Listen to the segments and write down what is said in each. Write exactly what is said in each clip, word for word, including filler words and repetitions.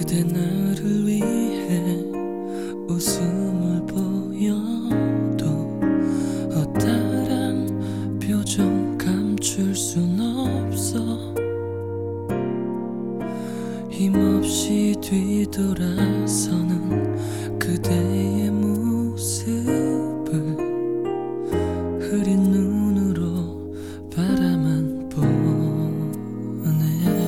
그대 나를 위해 웃음을 보여도 허탈한 표정 감출 순 없어. 힘없이 뒤돌아서는 그대의 모습을 흐린 눈으로 바라만 보네.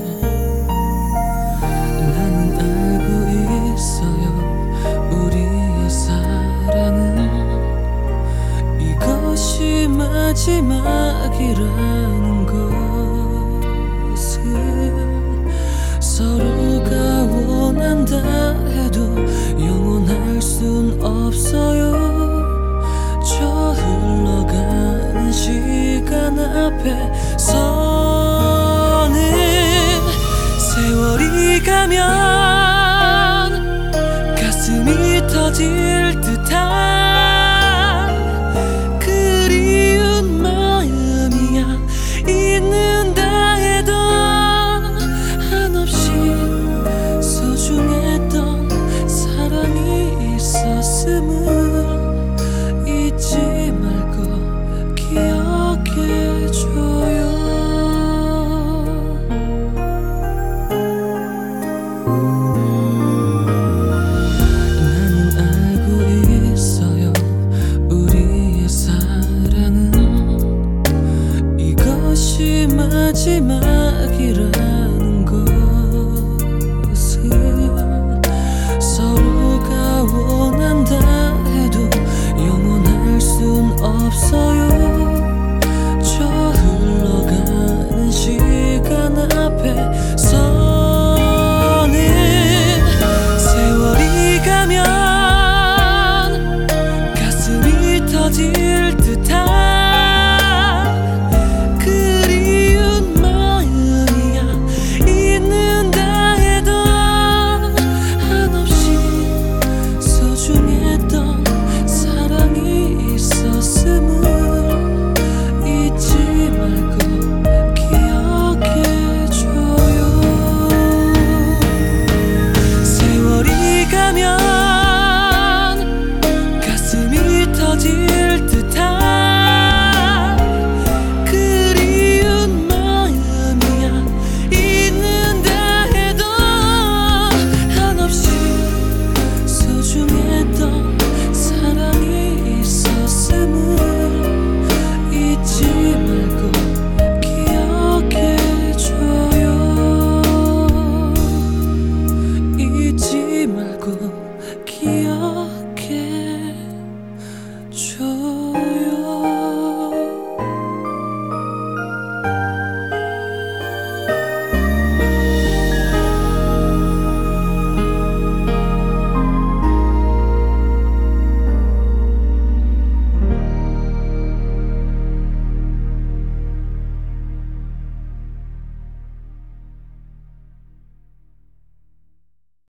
나는 알고 있어요, 우리의 사랑은 이것이 마지막이라는 것을. 서로가 원한다 해도 영원할 순 없어요. 저 흘러가는 시간 앞에 서는 세월이 가면 가슴이 터질 듯한 그리운 마음이야. 있는다 해도 한없이 소중했던 사랑이 있었음을 잊지 말고 기억해줘요.